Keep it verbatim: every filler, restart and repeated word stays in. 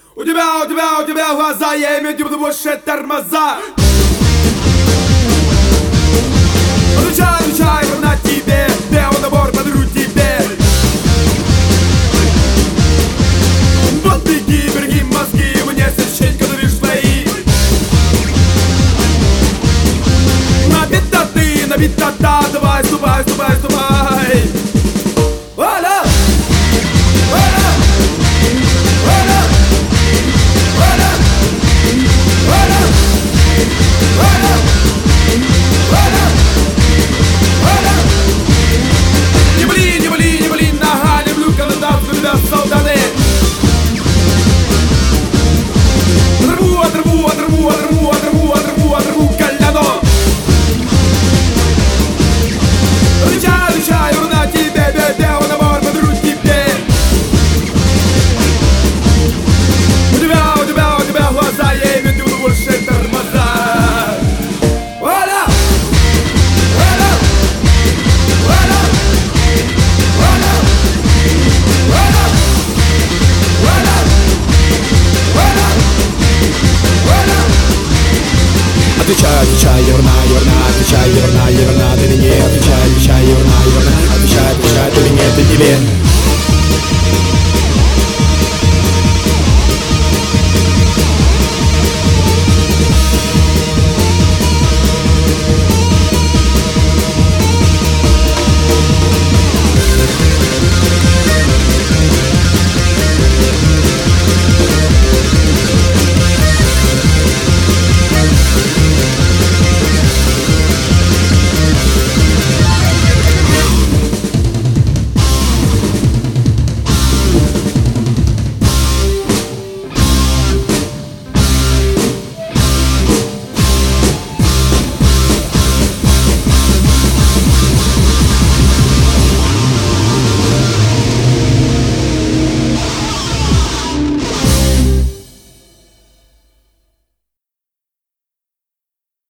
У тебя, у тебя, у тебя глаза, я имею в виду больше тормоза. Отвечай, отвечай, на тебе, белый набор подарю тебе. Вот беги, береги мозги, мне совершенько давишь свои. Набита ты, набита та, давай, ступай, ступай, ступай. Валя! Валя! Валя! Валя! Валя! Валя! Валя! Валя! Не бли, не бли, не бли, нога, люблю, когда тебя солдаты. Оторву, оторву, оторву, оторву, оторву, оторву, оторву коляну. Отвечай, отвечай, на тебе, белый набор подарю тебе. У тебя, у тебя, у тебя глаза, я имею в виду больше тормоза. Валя! Валя! Валя! Валя! Валя! Валя! Валя! Валя! Отвечай, отвечай, я верна, я верна, отвечай, я верна, я верна, ты мне. Отвечай, отвечай, я верна, я верна, отвечай, отвечай, ты мне, ты тебе.